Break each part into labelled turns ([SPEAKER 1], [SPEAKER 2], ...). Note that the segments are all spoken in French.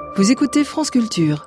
[SPEAKER 1] Vous écoutez France Culture.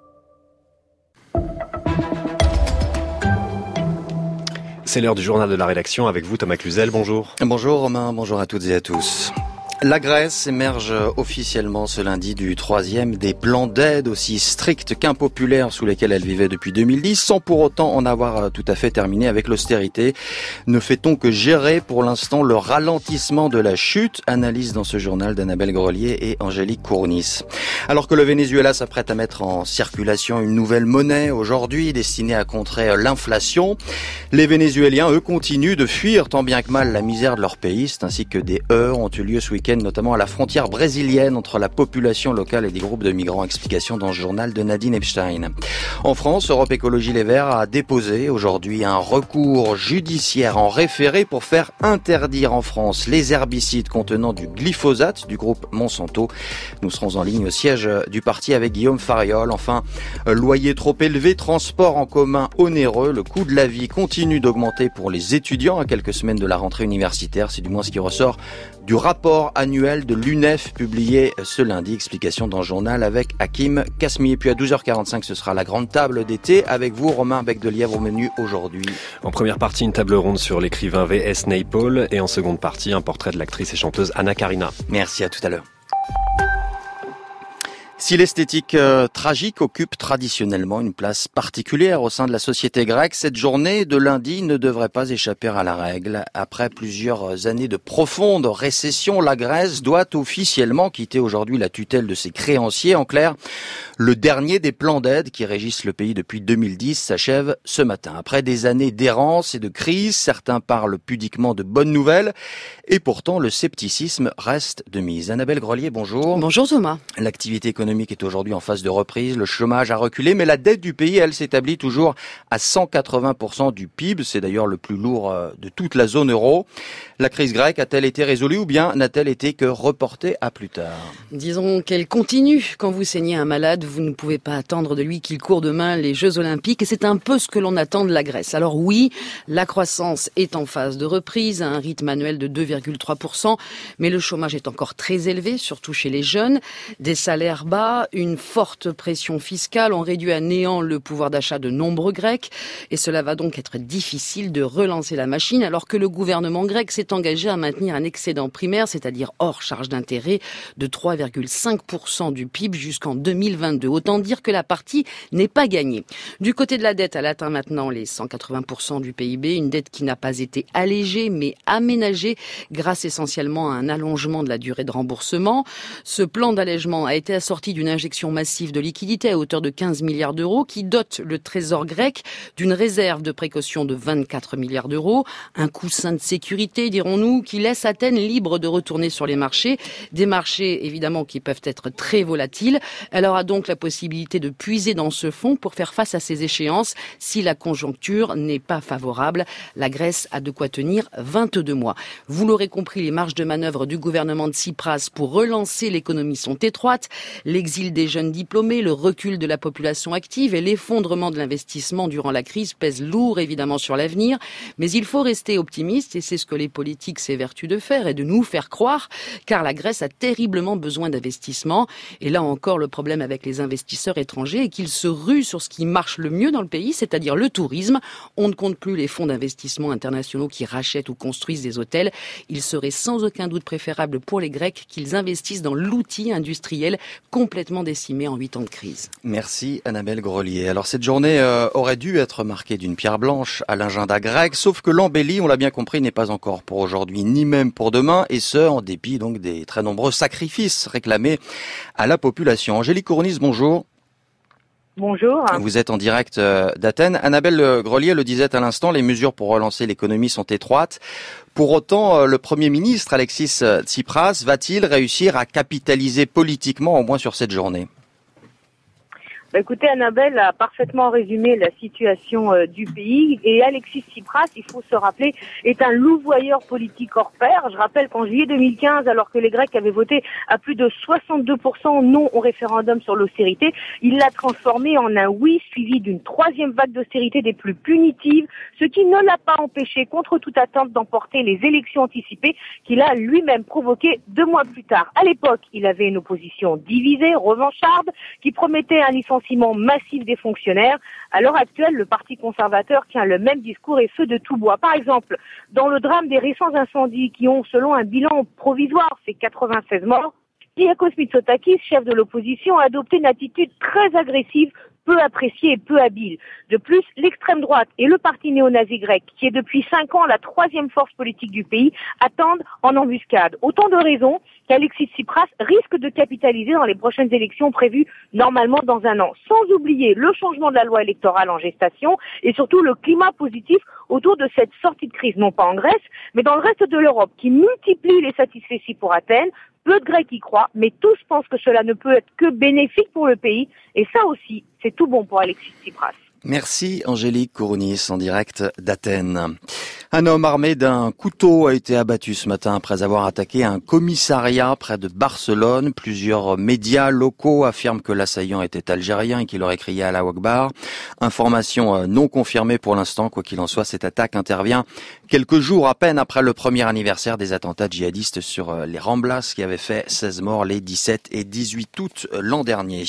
[SPEAKER 2] C'est l'heure du journal de la rédaction avec vous Thomas Cluzel, bonjour.
[SPEAKER 3] Bonjour Romain, bonjour à toutes et à tous. La Grèce émerge officiellement ce lundi du troisième des plans d'aide aussi stricts qu'impopulaires sous lesquels elle vivait depuis 2010, sans pour autant en avoir tout à fait terminé avec l'austérité. Ne fait-on que gérer pour l'instant le ralentissement de la chute? Analyse dans ce journal d'Annabelle Grelier et Angélique Kourounis. Alors que le Venezuela s'apprête à mettre en circulation une nouvelle monnaie aujourd'hui destinée à contrer l'inflation, les Vénézuéliens, eux, continuent de fuir tant bien que mal la misère de leur pays. C'est ainsi que des heurts ont eu lieu ce week-end, notamment à la frontière brésilienne entre la population locale et des groupes de migrants. Explication dans ce journal de Nadine Epstein. En France, Europe Écologie Les Verts a déposé aujourd'hui un recours judiciaire en référé pour faire interdire en France les herbicides contenant du glyphosate du groupe Monsanto. Nous serons en ligne au siège du parti avec Guillaume Fariol. Enfin, loyer trop élevé, transport en commun onéreux, le coût de la vie continue d'augmenter pour les étudiants à quelques semaines de la rentrée universitaire. C'est du moins ce qui ressort du rapport annuel de l'UNEF publié ce lundi. Explication dans le journal avec Hakim Kasmi. Et puis à 12h45, ce sera la grande table d'été avec vous, Romain Bec-de-Lièvre, au menu aujourd'hui.
[SPEAKER 2] En première partie, une table ronde sur l'écrivain V.S. Naipaul et en seconde partie, un portrait de l'actrice et chanteuse Anna Karina.
[SPEAKER 3] Merci, à tout à l'heure. Si l'esthétique tragique occupe traditionnellement une place particulière au sein de la société grecque, cette journée de lundi ne devrait pas échapper à la règle. Après plusieurs années de profonde récession, la Grèce doit officiellement quitter aujourd'hui la tutelle de ses créanciers. En clair, le dernier des plans d'aide qui régissent le pays depuis 2010 s'achève ce matin. Après des années d'errance et de crise, certains parlent pudiquement de bonnes nouvelles et pourtant le scepticisme reste de mise. Annabelle Grelier, bonjour.
[SPEAKER 1] Bonjour Thomas.
[SPEAKER 3] L'activité économique est aujourd'hui en phase de reprise, le chômage a reculé, mais la dette du pays, elle, s'établit toujours à 180% du PIB. C'est d'ailleurs le plus lourd de toute la zone euro. La crise grecque a-t-elle été résolue ou bien n'a-t-elle été que reportée à plus tard?
[SPEAKER 1] Disons qu'elle continue. Quand vous saignez un malade, vous ne pouvez pas attendre de lui qu'il court demain les Jeux Olympiques, et c'est un peu ce que l'on attend de la Grèce. Alors oui, la croissance est en phase de reprise, à un rythme annuel de 2,3%, mais le chômage est encore très élevé, surtout chez les jeunes. Des salaires bas, une forte pression fiscale ont réduit à néant le pouvoir d'achat de nombreux Grecs, et cela va donc être difficile de relancer la machine, alors que le gouvernement grec s'est engagé à maintenir un excédent primaire, c'est-à-dire hors charge d'intérêt, de 3,5% du PIB jusqu'en 2022. Autant dire que la partie n'est pas gagnée. Du côté de la dette, elle atteint maintenant les 180% du PIB, une dette qui n'a pas été allégée, mais aménagée grâce essentiellement à un allongement de la durée de remboursement. Ce plan d'allègement a été assorti d'une injection massive de liquidités à hauteur de 15 milliards d'euros qui dote le trésor grec d'une réserve de précaution de 24 milliards d'euros, un coussin de sécurité, dirons-nous, qui laisse Athènes libre de retourner sur les marchés, des marchés évidemment qui peuvent être très volatiles. Elle aura donc la possibilité de puiser dans ce fonds pour faire face à ces échéances si la conjoncture n'est pas favorable. La Grèce a de quoi tenir 22 mois. Vous l'aurez compris, les marges de manœuvre du gouvernement de Tsipras pour relancer l'économie sont étroites. L'exil des jeunes diplômés, le recul de la population active et l'effondrement de l'investissement durant la crise pèsent lourd évidemment sur l'avenir. Mais il faut rester optimiste et c'est ce que les politiques s'évertuent de faire et de nous faire croire, car la Grèce a terriblement besoin d'investissement. Et là encore, le problème avec les investisseurs étrangers est qu'ils se ruent sur ce qui marche le mieux dans le pays, c'est-à-dire le tourisme. On ne compte plus les fonds d'investissement internationaux qui rachètent ou construisent des hôtels. Il serait sans aucun doute préférable pour les Grecs qu'ils investissent dans l'outil industriel complètement décimé en 8 ans de crise.
[SPEAKER 3] Merci Annabelle Grelier. Alors cette journée aurait dû être marquée d'une pierre blanche à l'agenda grec, sauf que l'embellie, on l'a bien compris, n'est pas encore pour aujourd'hui, ni même pour demain, et ce, en dépit donc des très nombreux sacrifices réclamés à la population. Angélique Kourounis, bonjour.
[SPEAKER 4] Bonjour.
[SPEAKER 3] Vous êtes en direct d'Athènes. Annabelle Grelier le disait à l'instant, les mesures pour relancer l'économie sont étroites. Pour autant, le Premier ministre Alexis Tsipras va-t-il réussir à capitaliser politiquement au moins sur cette journée ?
[SPEAKER 4] Écoutez, Annabelle a parfaitement résumé la situation du pays et Alexis Tsipras, il faut se rappeler, est un louvoyeur politique hors pair. Je rappelle qu'en juillet 2015, alors que les Grecs avaient voté à plus de 62% non au référendum sur l'austérité, il l'a transformé en un oui suivi d'une troisième vague d'austérité des plus punitives, ce qui ne l'a pas empêché, contre toute attente, d'emporter les élections anticipées qu'il a lui-même provoquées 2 mois plus tard. À l'époque, il avait une opposition divisée, revancharde, qui promettait un licenciement massif des fonctionnaires. À l'heure actuelle, le Parti conservateur tient le même discours et feu de tout bois. Par exemple, dans le drame des récents incendies qui ont, selon un bilan provisoire, fait 96 morts, Kyriakos Mitsotakis, chef de l'opposition, a adopté une attitude très agressive, peu appréciée et peu habile. De plus, l'extrême droite et le parti néo-nazi grec, qui est depuis 5 ans la 3e force politique du pays, attendent en embuscade. Autant de raisons qu'Alexis Tsipras risque de capitaliser dans les prochaines élections prévues normalement dans 1 an. Sans oublier le changement de la loi électorale en gestation et surtout le climat positif autour de cette sortie de crise, non pas en Grèce, mais dans le reste de l'Europe, qui multiplie les satisfecits pour Athènes. Peu de Grecs y croient, mais tous pensent que cela ne peut être que bénéfique pour le pays. Et ça aussi, c'est tout bon pour Alexis Tsipras.
[SPEAKER 3] Merci Angélique Kourounis en direct d'Athènes. Un homme armé d'un couteau a été abattu ce matin après avoir attaqué un commissariat près de Barcelone. Plusieurs médias locaux affirment que l'assaillant était algérien et qu'il aurait crié Allahu Akbar. Information non confirmée pour l'instant. Quoi qu'il en soit, cette attaque intervient quelques jours à peine après le premier anniversaire des attentats djihadistes sur les Ramblas qui avaient fait 16 morts les 17 et 18 août l'an dernier.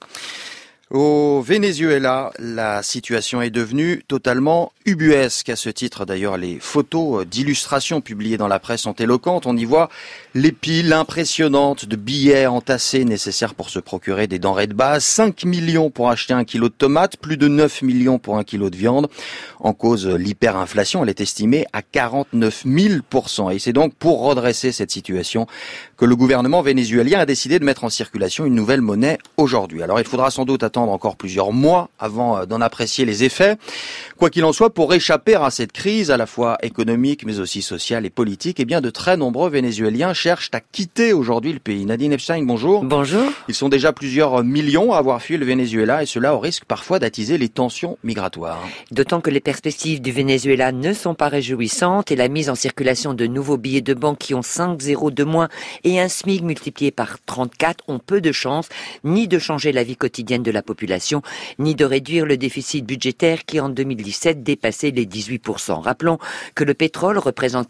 [SPEAKER 3] Au Venezuela, la situation est devenue totalement ubuesque. À ce titre, d'ailleurs, les photos d'illustrations publiées dans la presse sont éloquentes. On y voit les piles impressionnantes de billets entassés nécessaires pour se procurer des denrées de base. 5 millions pour acheter 1 kilo de tomates, plus de 9 millions pour 1 kilo de viande. En cause, l'hyperinflation, elle est estimée à 49 000%. Et c'est donc pour redresser cette situation que le gouvernement vénézuélien a décidé de mettre en circulation une nouvelle monnaie aujourd'hui. Alors, il faudra sans doute attendre encore plusieurs mois avant d'en apprécier les effets. Quoi qu'il en soit, pour échapper à cette crise à la fois économique mais aussi sociale et politique, eh bien de très nombreux Vénézuéliens cherchent à quitter aujourd'hui le pays. Nadine Epstein, bonjour.
[SPEAKER 5] Bonjour.
[SPEAKER 3] Ils sont déjà plusieurs millions à avoir fui le Venezuela et cela au risque parfois d'attiser les tensions migratoires.
[SPEAKER 5] D'autant que les perspectives du Venezuela ne sont pas réjouissantes et la mise en circulation de nouveaux billets de banque qui ont 5 zéros de moins et un SMIC multiplié par 34 ont peu de chances ni de changer la vie quotidienne de la population, ni de réduire le déficit budgétaire qui en 2017 dépassait les 18%. Rappelons que le pétrole représente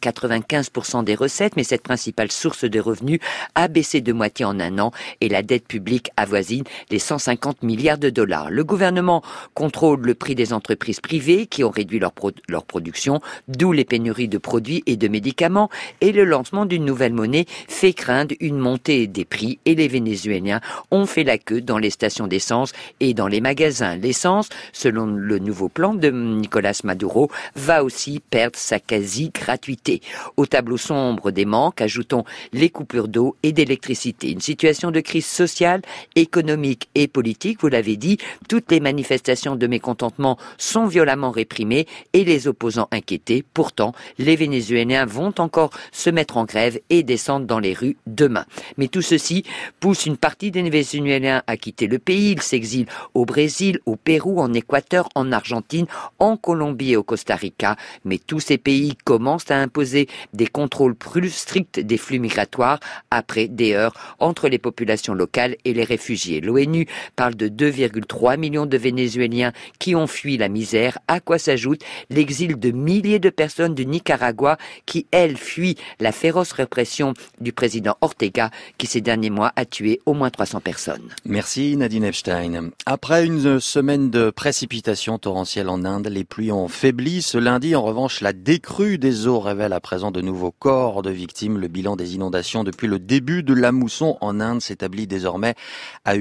[SPEAKER 5] 95% des recettes, mais cette principale source de revenus a baissé de moitié en 1 an et la dette publique avoisine les 150 milliards de dollars. Le gouvernement contrôle le prix des entreprises privées qui ont réduit leur production, d'où les pénuries de produits et de médicaments, et le lancement d'une nouvelle monnaie fait craindre une montée des prix et les Vénézuéliens ont fait la queue dans les stations d'essence et dans les magasins. L'essence, selon le nouveau plan de Nicolas Maduro, va aussi perdre sa quasi-gratuité. Au tableau sombre des manques, ajoutons les coupures d'eau et d'électricité. Une situation de crise sociale, économique et politique, vous l'avez dit, toutes les manifestations de mécontentement sont violemment réprimées et les opposants inquiétés. Pourtant, les Vénézuéliens vont encore se mettre en grève et descendre dans les rues demain. Mais tout ceci pousse une partie des Vénézuéliens à quitter le pays. Ils s'exilent au Brésil, au Pérou, en Équateur, en Argentine, en Colombie et au Costa Rica. Mais tous ces pays commencent à imposer des contrôles plus stricts des flux migratoires après des heurts entre les populations locales et les réfugiés. L'ONU parle de 2,3 millions de Vénézuéliens qui ont fui la misère, à quoi s'ajoute l'exil de milliers de personnes du Nicaragua qui, elles, fuient la féroce répression du président Ortega qui, ces derniers mois, a tué au moins 300 personnes.
[SPEAKER 3] Merci Nadine Epstein. Après une semaine de précipitations torrentielles en Inde, les pluies ont faibli. Ce lundi, en revanche, la décrue des eaux révèle à présent de nouveaux corps de victimes. Le bilan des inondations depuis le début de la mousson en Inde s'établit désormais à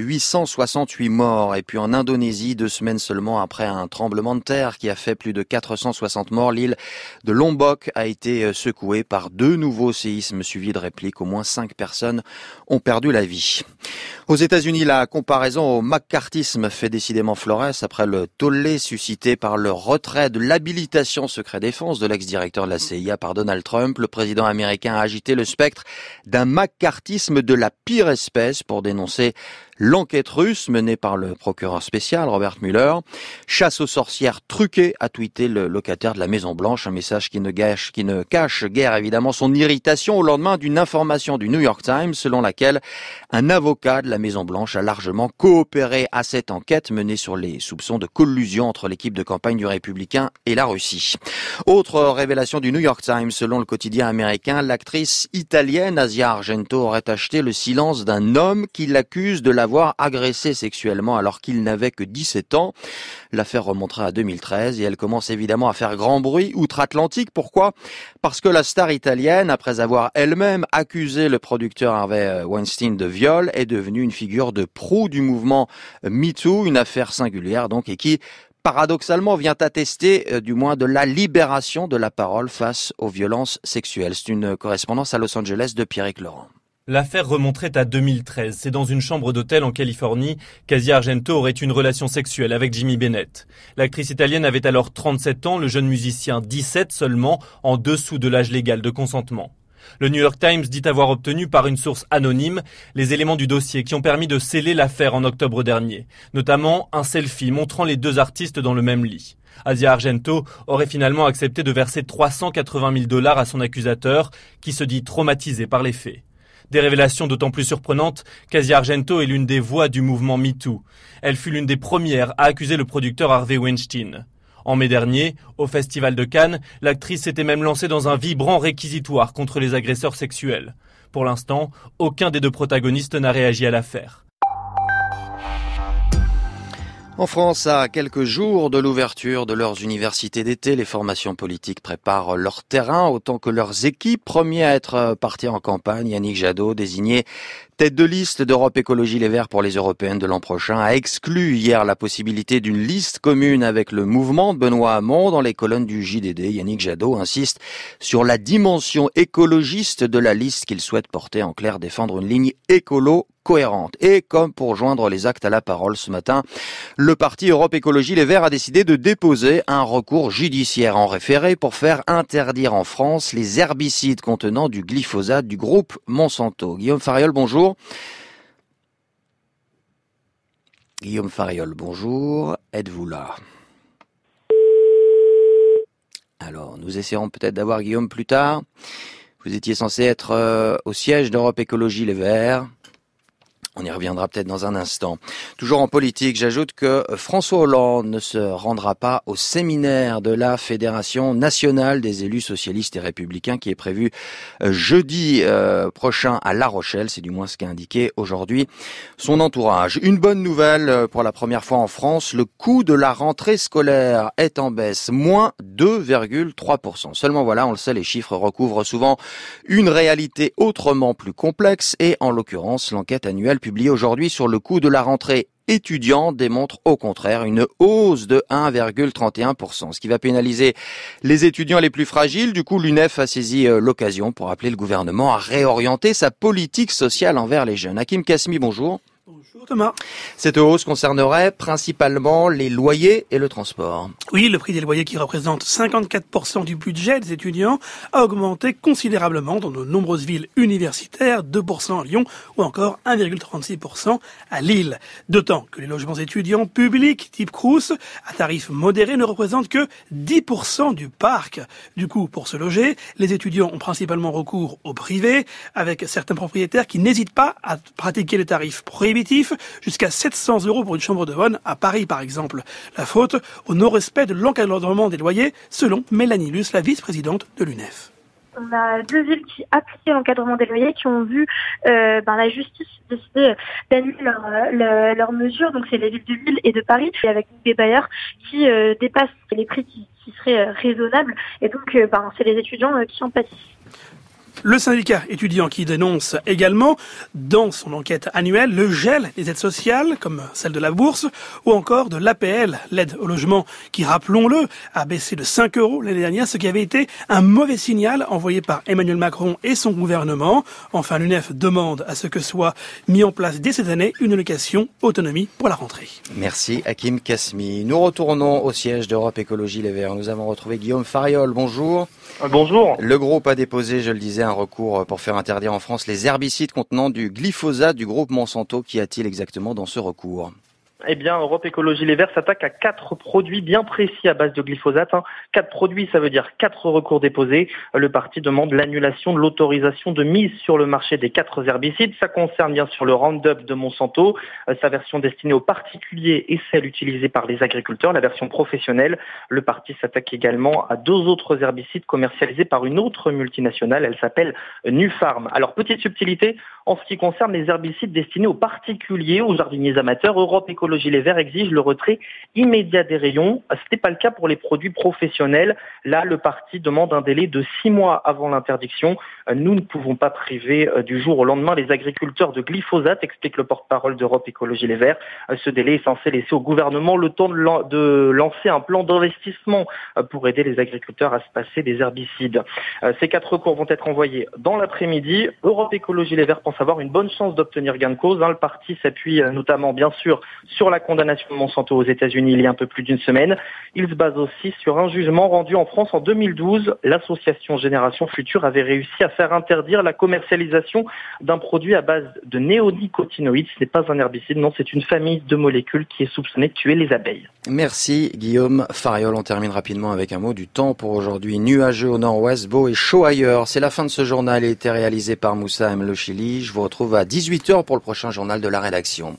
[SPEAKER 3] 868 morts. Et puis en Indonésie, 2 semaines seulement après un tremblement de terre qui a fait plus de 460 morts, l'île de Lombok a été secouée par 2 nouveaux séismes suivis de répliques. Au moins 5 personnes ont perdu la vie. Aux États-Unis, la comparaison au maccarthisme fait décidément Flores après le tollé suscité par le retrait de l'habilitation secret défense de l'ex-directeur de la CIA par Donald Trump. Le président américain a agité le spectre d'un maccarthisme de la pire espèce pour dénoncer L'enquête russe menée par le procureur spécial Robert Mueller. Chasse aux sorcières truquée, a tweeté le locataire de la Maison Blanche, un message qui ne cache guère évidemment son irritation au lendemain d'une information du New York Times selon laquelle un avocat de la Maison Blanche a largement coopéré à cette enquête menée sur les soupçons de collusion entre l'équipe de campagne du Républicain et la Russie. Autre révélation du New York Times, selon le quotidien américain, l'actrice italienne Asia Argento aurait acheté le silence d'un homme qui l'accuse de l'avoir agressé sexuellement alors qu'il n'avait que 17 ans. L'affaire remontera à 2013 et elle commence évidemment à faire grand bruit outre-Atlantique. Pourquoi ? Parce que la star italienne, après avoir elle-même accusé le producteur Harvey Weinstein de viol, est devenue une figure de proue du mouvement MeToo, une affaire singulière donc et qui paradoxalement vient attester du moins de la libération de la parole face aux violences sexuelles. C'est une correspondance à Los Angeles de Pierrick Laurent.
[SPEAKER 6] L'affaire remonterait à 2013. C'est dans une chambre d'hôtel en Californie qu'Asia Argento aurait eu une relation sexuelle avec Jimmy Bennett. L'actrice italienne avait alors 37 ans, le jeune musicien 17 seulement, en dessous de l'âge légal de consentement. Le New York Times dit avoir obtenu par une source anonyme les éléments du dossier qui ont permis de sceller l'affaire en octobre dernier, notamment un selfie montrant les deux artistes dans le même lit. Asia Argento aurait finalement accepté de verser $380 000 à son accusateur, qui se dit traumatisé par les faits. Des révélations d'autant plus surprenantes qu'Asia Argento est l'une des voix du mouvement MeToo. Elle fut l'une des premières à accuser le producteur Harvey Weinstein. En mai dernier, au Festival de Cannes, l'actrice s'était même lancée dans un vibrant réquisitoire contre les agresseurs sexuels. Pour l'instant, aucun des deux protagonistes n'a réagi à l'affaire.
[SPEAKER 3] En France, à quelques jours de l'ouverture de leurs universités d'été, les formations politiques préparent leur terrain autant que leurs équipes. Premier à être parti en campagne, Yannick Jadot, désigné tête de liste d'Europe Écologie Les Verts pour les européennes de l'an prochain, a exclu hier la possibilité d'une liste commune avec le mouvement de Benoît Hamon. Dans les colonnes du JDD, Yannick Jadot insiste sur la dimension écologiste de la liste qu'il souhaite porter, en clair défendre une ligne écolo cohérente. Et comme pour joindre les actes à la parole ce matin, le parti Europe Écologie Les Verts a décidé de déposer un recours judiciaire en référé pour faire interdire en France les herbicides contenant du glyphosate du groupe Monsanto. Guillaume Fariol, bonjour. Guillaume Fariol, bonjour. Êtes-vous là ? Alors, nous essaierons peut-être d'avoir Guillaume plus tard. Vous étiez censé être au siège d'Europe Écologie Les Verts. On y reviendra peut-être dans un instant. Toujours en politique, j'ajoute que François Hollande ne se rendra pas au séminaire de la Fédération nationale des élus socialistes et républicains qui est prévu jeudi prochain à La Rochelle. C'est du moins ce qu'a indiqué aujourd'hui son entourage. Une bonne nouvelle pour la première fois en France, le coût de la rentrée scolaire est en baisse, moins 2,3%. Seulement voilà, on le sait, les chiffres recouvrent souvent une réalité autrement plus complexe et en l'occurrence, l'enquête annuelle publiée aujourd'hui sur le coût de la rentrée étudiante démontre au contraire une hausse de 1,31%, ce qui va pénaliser les étudiants les plus fragiles. Du coup, l'UNEF a saisi l'occasion pour appeler le gouvernement à réorienter sa politique sociale envers les jeunes. Hakim Kasmi, bonjour.
[SPEAKER 7] Bonjour Thomas.
[SPEAKER 3] Cette hausse concernerait principalement les loyers et le transport.
[SPEAKER 7] Oui, le prix des loyers qui représente 54% du budget des étudiants a augmenté considérablement dans de nombreuses villes universitaires, 2% à Lyon ou encore 1,36% à Lille. D'autant que les logements étudiants publics type Crous à tarif modéré ne représentent que 10% du parc. Du coup, pour se loger, les étudiants ont principalement recours au privé avec certains propriétaires qui n'hésitent pas à pratiquer les tarifs prohibitifs jusqu'à 700 € pour une chambre de bonne à Paris par exemple. La faute au non-respect de l'encadrement des loyers selon Mélanie Luce, la vice-présidente de l'UNEF.
[SPEAKER 8] On a deux villes qui appliquaient l'encadrement des loyers qui ont vu la justice décider d'annuler leurs mesures. Donc c'est les villes de Lille et de Paris, et avec des bailleurs qui dépassent les prix qui seraient raisonnables. Et donc c'est les étudiants qui en pâtissent.
[SPEAKER 7] Le syndicat étudiant qui dénonce également, dans son enquête annuelle, le gel des aides sociales, comme celle de la bourse, ou encore de l'APL, l'aide au logement, qui, rappelons-le, a baissé de 5 € l'année dernière, ce qui avait été un mauvais signal envoyé par Emmanuel Macron et son gouvernement. Enfin, l'UNEF demande à ce que soit mis en place dès cette année une allocation autonomie pour la rentrée.
[SPEAKER 3] Merci Hakim Kasmi. Nous retournons au siège d'Europe Écologie Les Verts. Nous avons retrouvé Guillaume Fariol. Bonjour.
[SPEAKER 9] Bonjour.
[SPEAKER 3] Le groupe a déposé, je le disais, un un recours pour faire interdire en France les herbicides contenant du glyphosate du groupe Monsanto. Qu'y a-t-il exactement dans ce recours ?
[SPEAKER 9] Eh bien, Europe Écologie Les Verts s'attaque à 4 produits bien précis à base de glyphosate. 4 produits, ça veut dire 4 recours déposés. Le parti demande l'annulation de l'autorisation de mise sur le marché des 4 herbicides. Ça concerne bien sûr le Roundup de Monsanto, sa version destinée aux particuliers et celle utilisée par les agriculteurs, la version professionnelle. Le parti s'attaque également à 2 autres herbicides commercialisés par une autre multinationale. Elle s'appelle Nufarm. Alors, petite subtilité, en ce qui concerne les herbicides destinés aux particuliers, aux jardiniers amateurs, Europe Écologie Les Verts exige le retrait immédiat des rayons. Ce n'est pas le cas pour les produits professionnels. Là, le parti demande un délai de 6 mois avant l'interdiction. Nous ne pouvons pas priver du jour au lendemain les agriculteurs de glyphosate, explique le porte-parole d'Europe Écologie Les Verts. Ce délai est censé laisser au gouvernement le temps de lancer un plan d'investissement pour aider les agriculteurs à se passer des herbicides. Ces 4 recours vont être envoyés dans l'après-midi. Europe Écologie Les Verts pense avoir une bonne chance d'obtenir gain de cause. Le parti s'appuie notamment, bien sûr, sur la condamnation de Monsanto aux États-Unis il y a un peu plus d'une semaine. Il se base aussi sur un jugement rendu en France en 2012. L'association Génération Future avait réussi à faire interdire la commercialisation d'un produit à base de néonicotinoïdes. Ce n'est pas un herbicide, non, c'est une famille de molécules qui est soupçonnée de tuer les abeilles.
[SPEAKER 3] Merci Guillaume Fariol. On termine rapidement avec un mot du temps pour aujourd'hui. Nuageux au nord-ouest, beau et chaud ailleurs. C'est la fin de ce journal. Il a été réalisé par Moussa M. Lochili. Je vous retrouve à 18h pour le prochain journal de la rédaction.